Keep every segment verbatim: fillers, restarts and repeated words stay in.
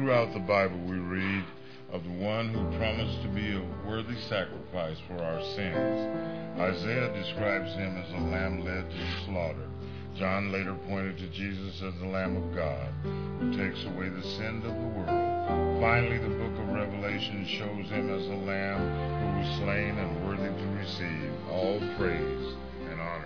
throughout the Bible we read of the one who promised to be a worthy sacrifice for our sins. Isaiah describes him as a lamb led to the slaughter. John later pointed to Jesus as the Lamb of God, who takes away the sin of the world. Finally, the book of Revelation shows him as a lamb who was slain and worthy to receive all praise and honor.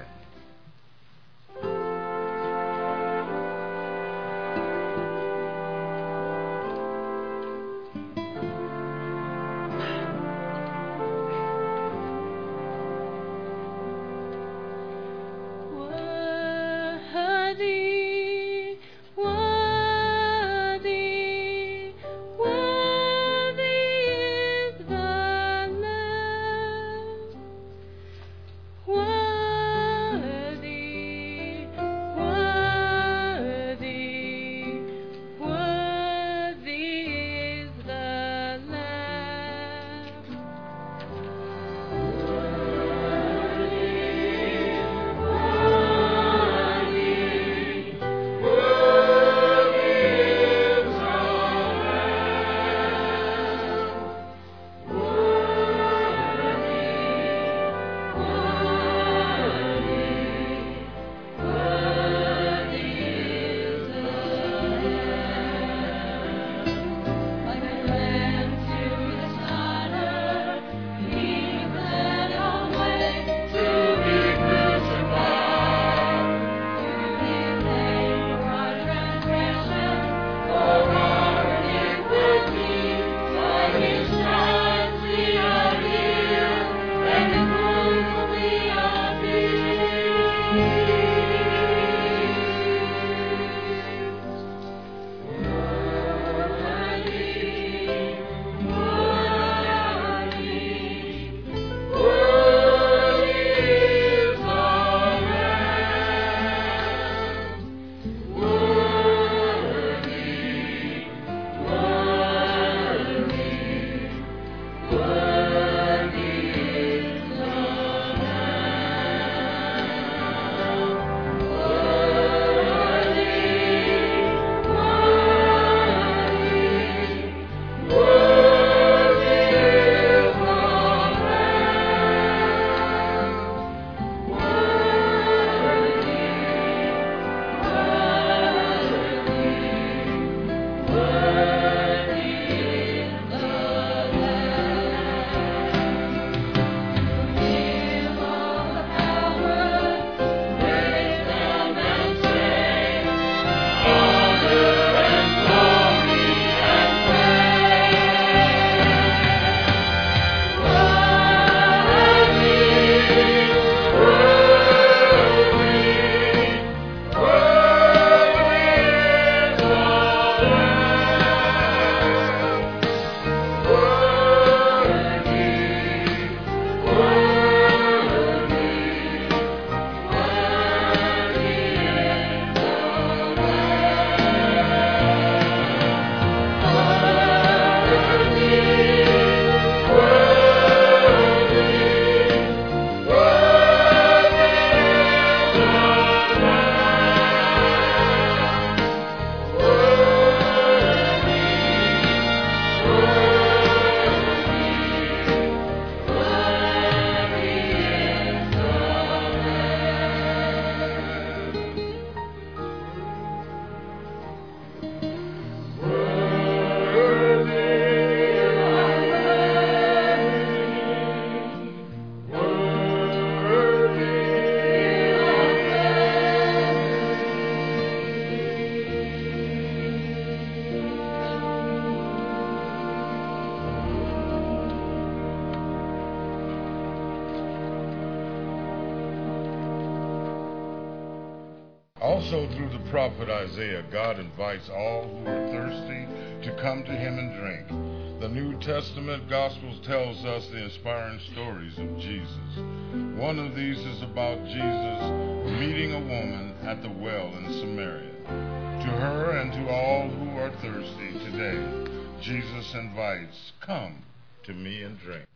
Also, through the prophet Isaiah, God invites all who are thirsty to come to him and drink. The New Testament Gospels tells us the inspiring stories of Jesus. One of these is about Jesus meeting a woman at the well in Samaria. To her and to all who are thirsty today, Jesus invites, "Come to me and drink."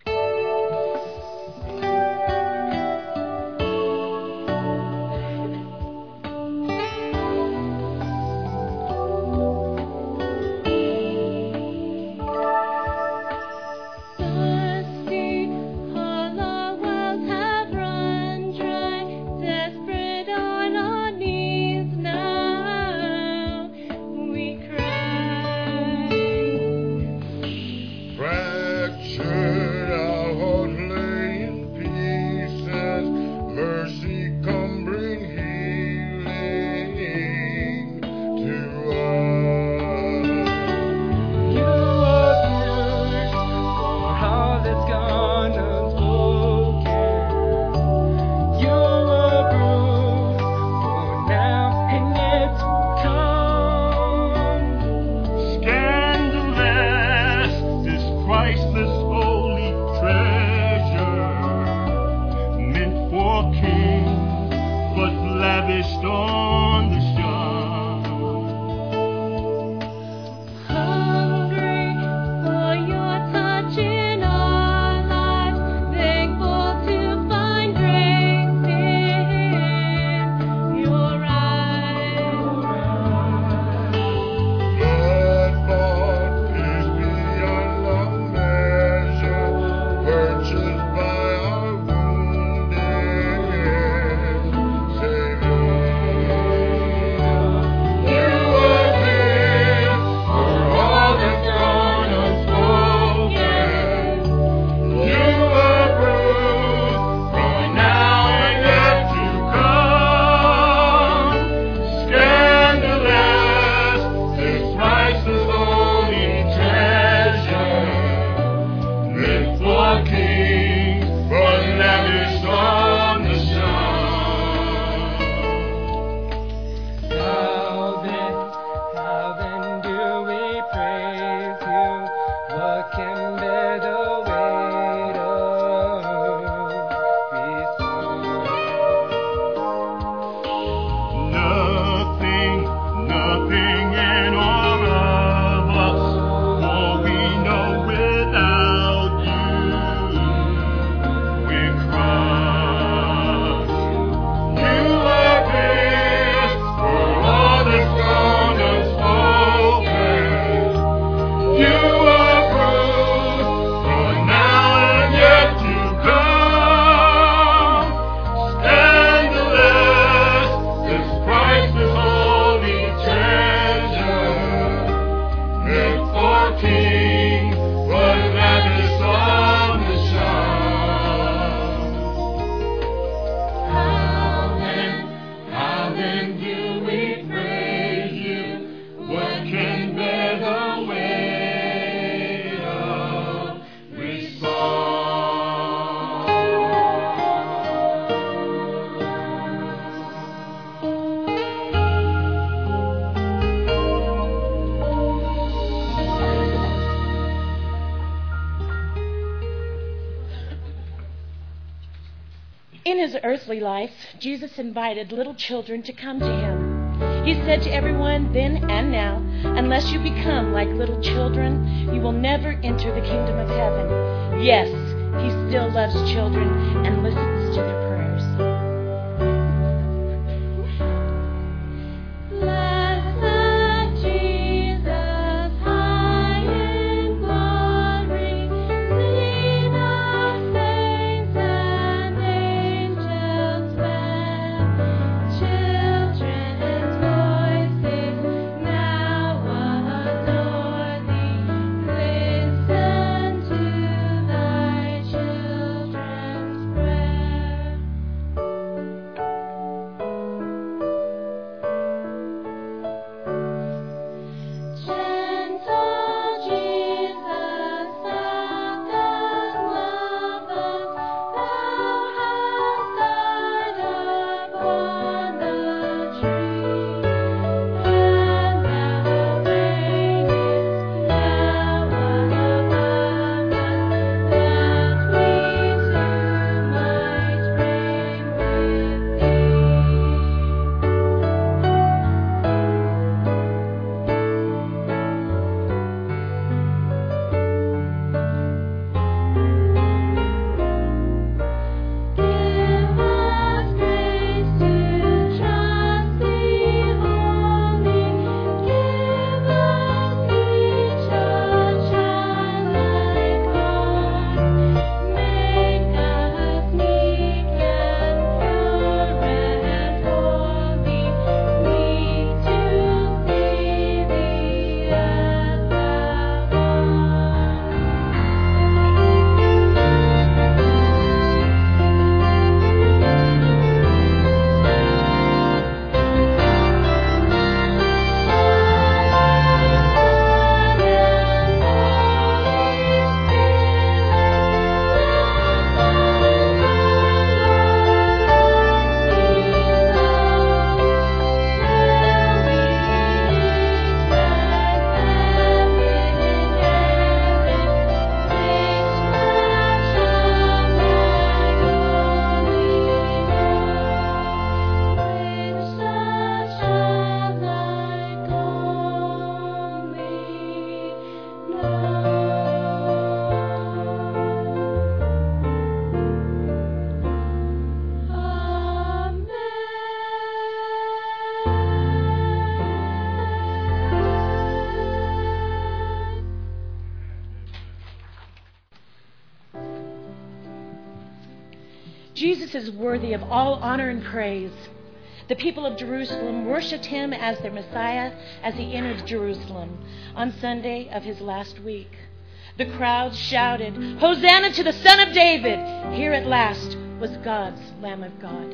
his earthly life, Jesus invited little children to come to him. He said to everyone then and now, unless you become like little children, you will never enter the kingdom of heaven. Yes, he still loves children and listens to their prayers. Jesus is worthy of all honor and praise. The people of Jerusalem worshipped him as their Messiah as he entered Jerusalem on Sunday of his last week. The crowd shouted, "Hosanna to the Son of David!" Here at last was God's Lamb of God.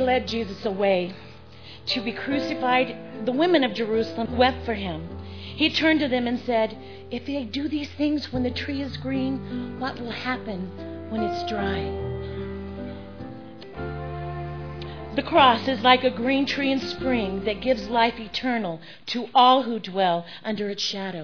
led Jesus away to be crucified, the women of Jerusalem wept for him. He turned to them and said, "If they do these things when the tree is green, what will happen when it's dry?" The cross is like a green tree in spring that gives life eternal to all who dwell under its shadow.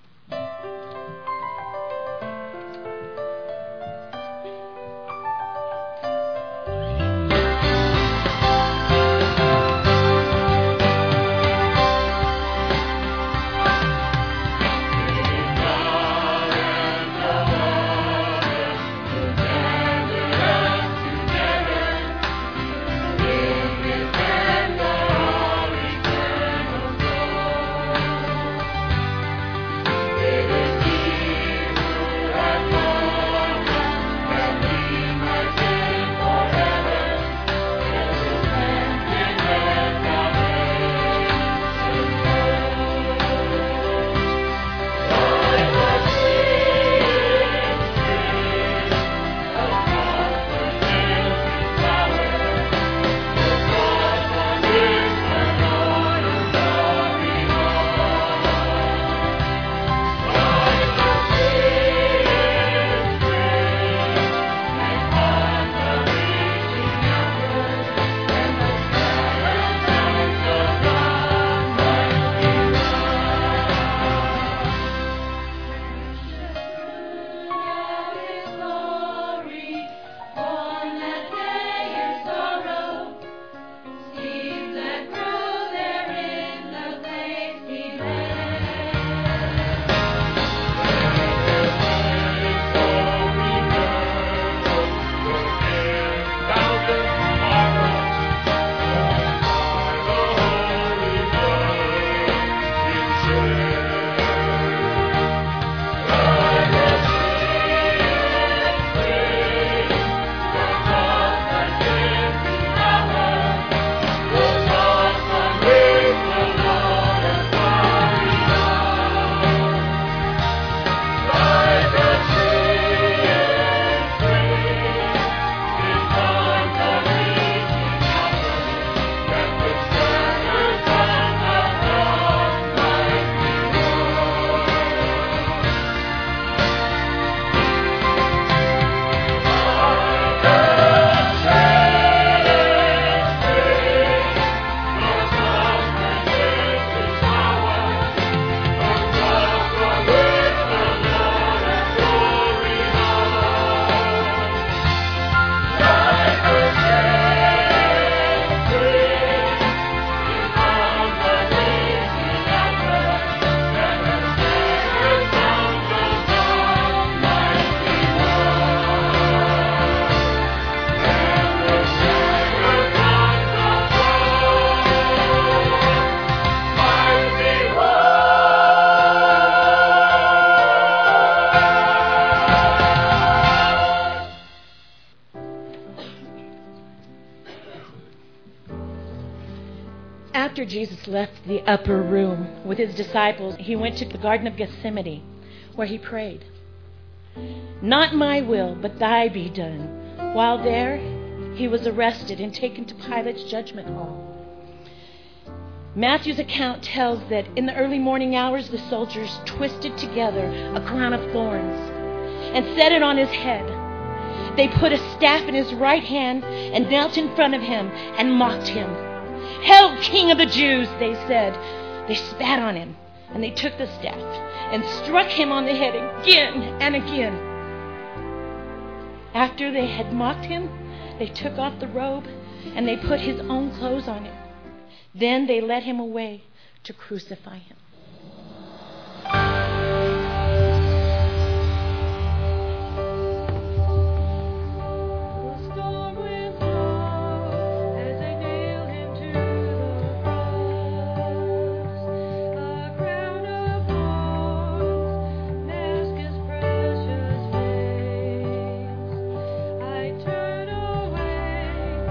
After Jesus left the upper room with his disciples, he went to the Garden of Gethsemane, where he prayed, "Not my will, but thy be done." While there, he was arrested and taken to Pilate's judgment hall. Matthew's account tells that in the early morning hours, the soldiers twisted together a crown of thorns and set it on his head. They put a staff in his right hand and knelt in front of him and mocked him. "Hail, King of the Jews," they said. They spat on him, and they took the staff and struck him on the head again and again. After they had mocked him, they took off the robe and they put his own clothes on him. Then they led him away to crucify him.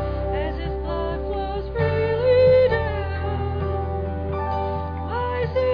See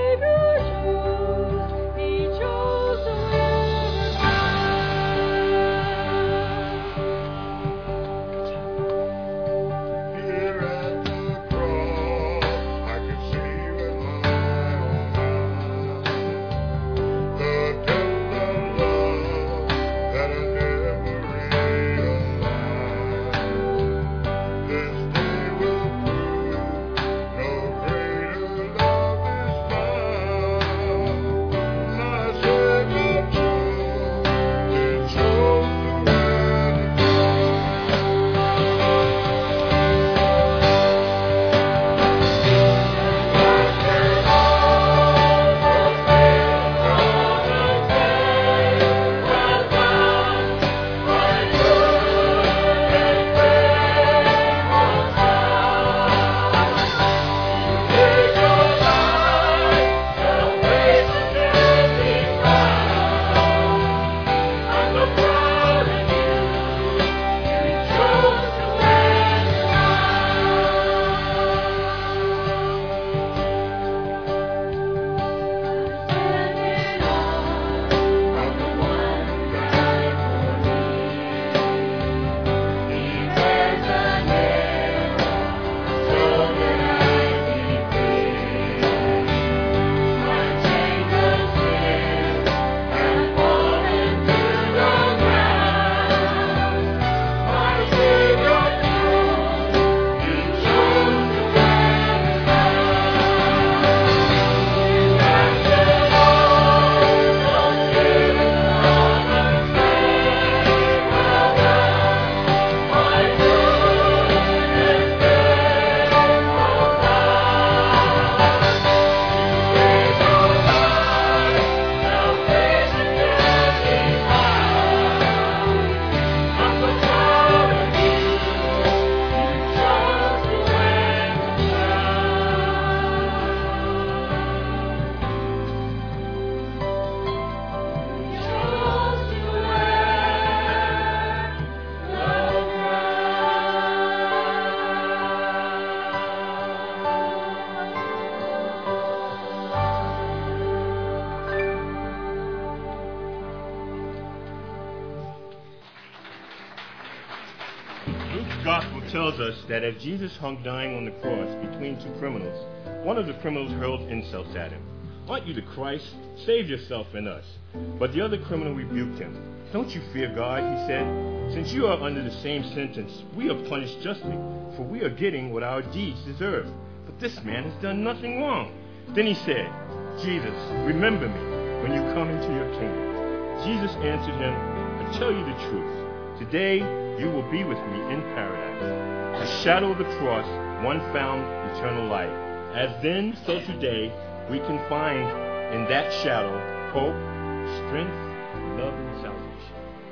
gospel tells us that as Jesus hung dying on the cross between two criminals, one of the criminals hurled insults at him. "Aren't you the Christ? Save yourself and us." But the other criminal rebuked him. "Don't you fear God," he said. "Since you are under the same sentence, we are punished justly, for we are getting what our deeds deserve. But this man has done nothing wrong." Then he said, "Jesus, remember me when you come into your kingdom." Jesus answered him, "I tell you the truth. Today you will be with me in paradise." The shadow of the cross, one found eternal life. As then, so today, we can find in that shadow hope, strength, love, and salvation.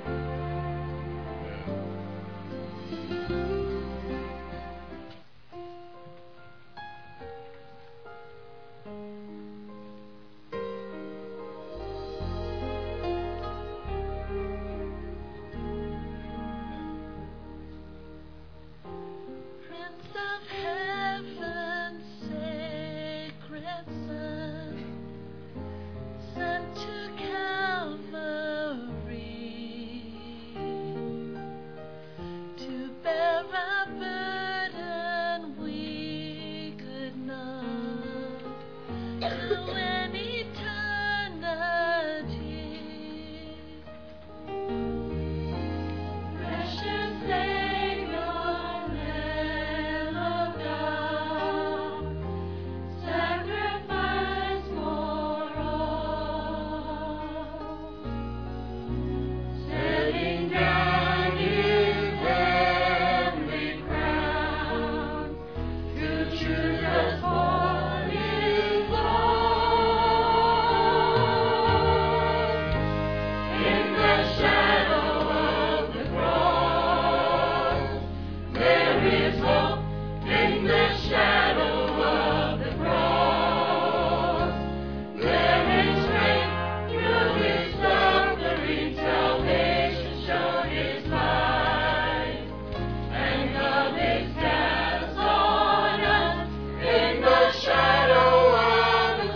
Prince of Heaven, sacred Son, sent to Calvary to bear our burden we could not, to an eternity. Precious Savior, Lamb of God, sacrifice for all, setting down His heavenly crown to choose us for His love. In the shadow of the cross, there is hope. In the shadow of the cross, there is strength. Through His suffering, salvation shown His light, and love is cast on us in the shadow of the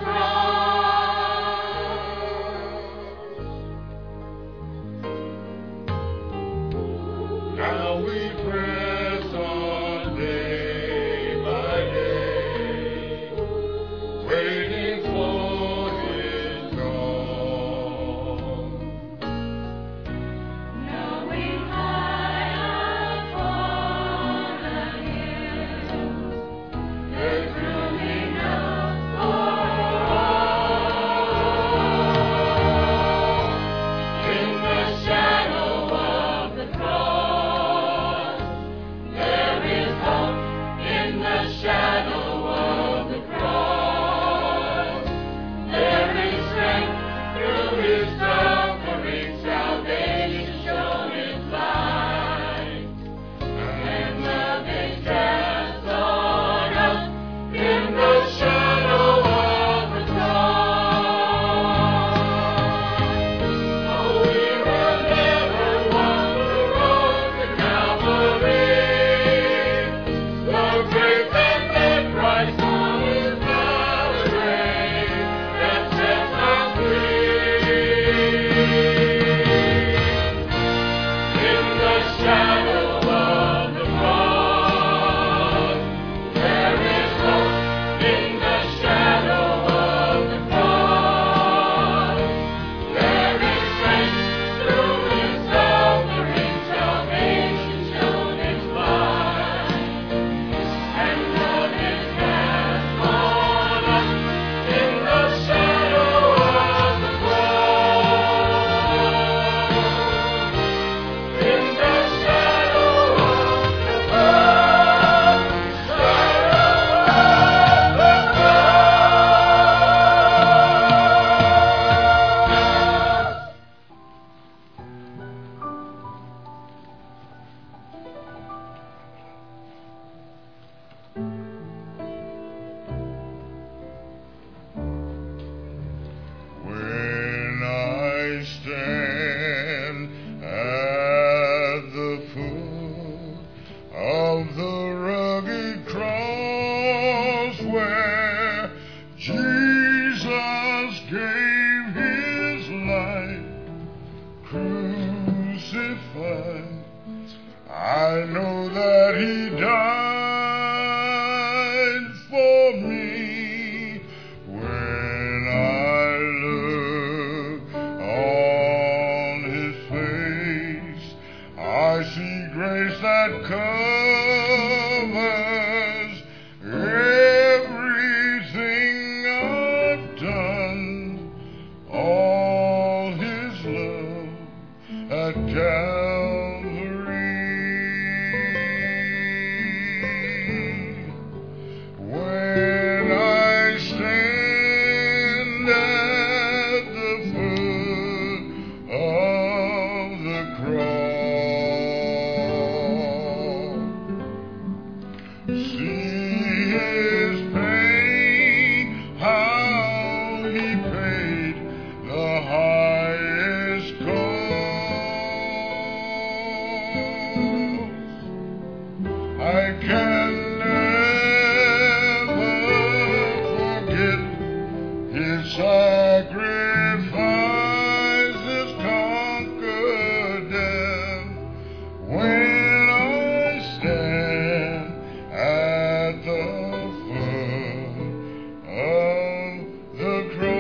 cross. Now we press on day by day, waiting for His dawn. Knowing high upon a hill, there's room enough for all. In the shadow of the cross, there is hope. In the shadow of the cross, there is strength. Through His suffering, salvation shown His light, and love is cast on us in the shadow of the cross. Oh, we will never walk the road to Calvary, the grace that led Christ on His Calvary, that sets us free. In the shadow of the cross, there is hope. In the shadow of the cross, there is strength. Through His suffering, salvation shown His light, and love is cast on us in the shadow of the cross. In the shadow of the cross, shadow of the When I stand at the foot of the rugged cross where Jesus gave His life crucified, I know that He died for me. When I look on His face, I see grace that covers everything I've done. All His love at Calvary. When I stand at the foot of the cross, see His pain, how He paid the highest cost. I can never forget His sacrifices conquered death. When I stand at the foot of the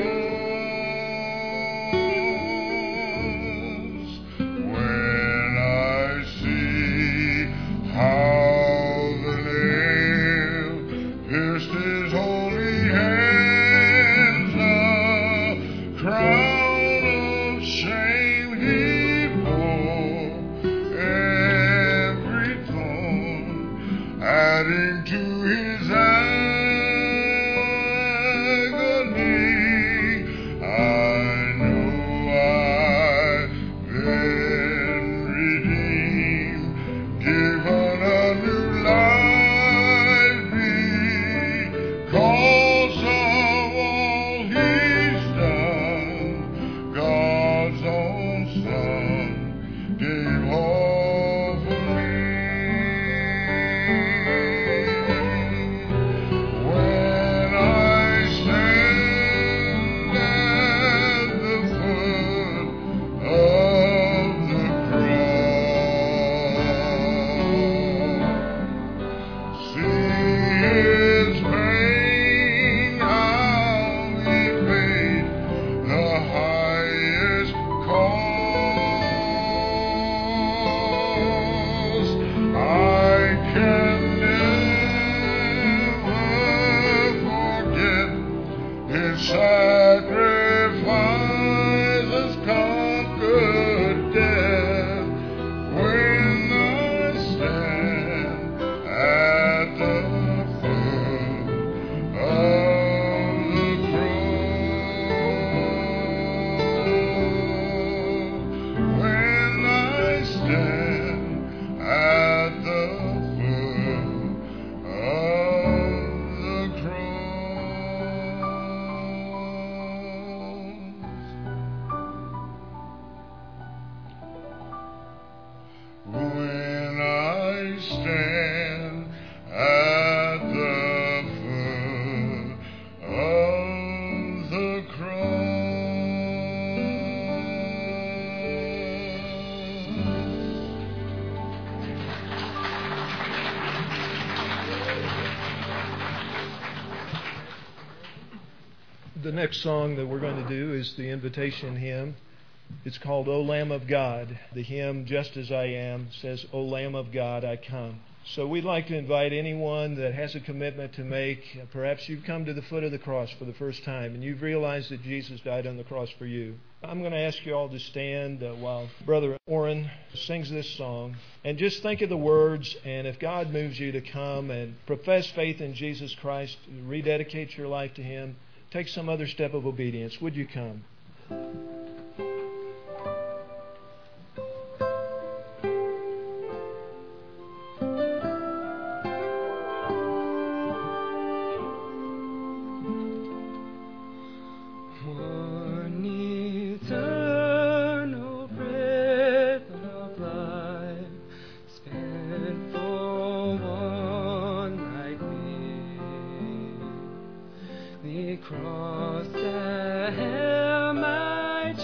cross, when I see how the nail pierced His holy hands, the crown of shame He bore, every thorn adding to His agony. I know I've been redeemed, given a new life because of all He's done. God's own Son gave all for me. When I stand at the foot of the cross, see His pain, how He paid the highest cost. I can never forget His sacrifices conquered death. When I stand at the foot of the cross, when I stand at the foot of the cross. When I stand at the foot of the cross. The next song that we're going to do is the invitation hymn. It's called O Lamb of God. The hymn, Just As I Am, says, O Lamb of God, I come. So we'd like to invite anyone that has a commitment to make. Perhaps you've come to the foot of the cross for the first time and you've realized that Jesus died on the cross for you. I'm going to ask you all to stand uh, while Brother Orrin sings this song. And just think of the words, and if God moves you to come and profess faith in Jesus Christ, rededicate your life to Him, take some other step of obedience, would you come? One eternal breath of life spent for one like me. The cross that held my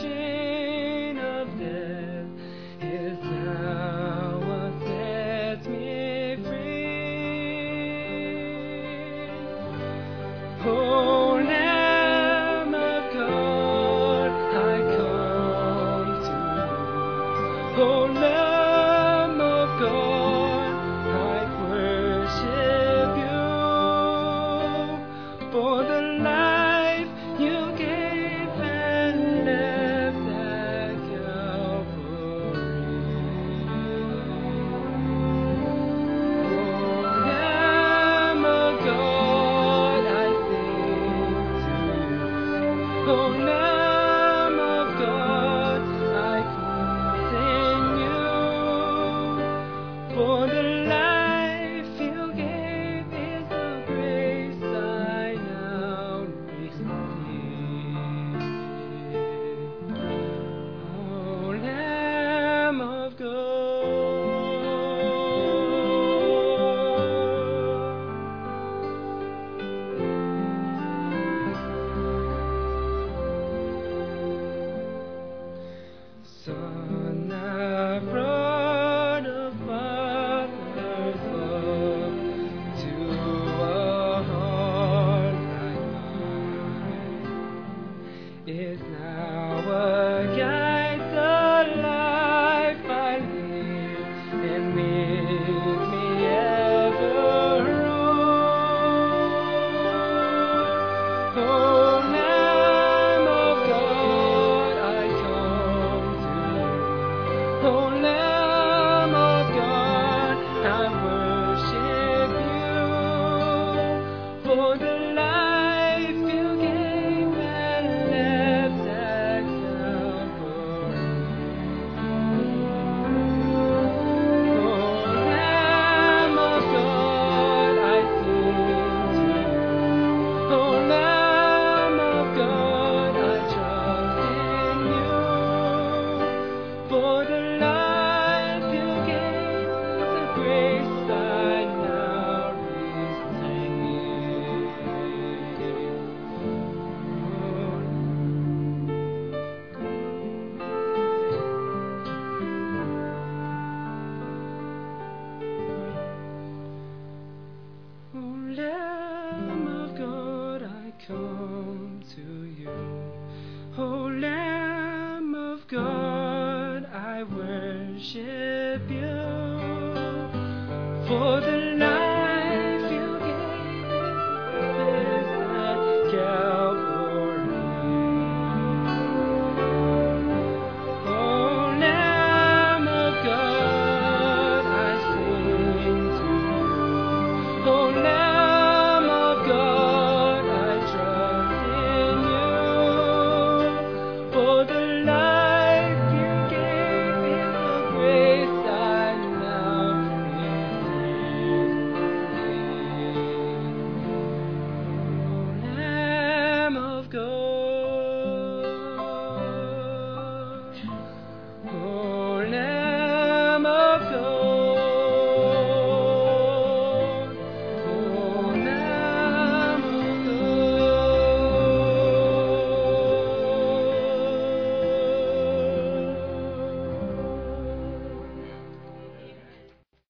For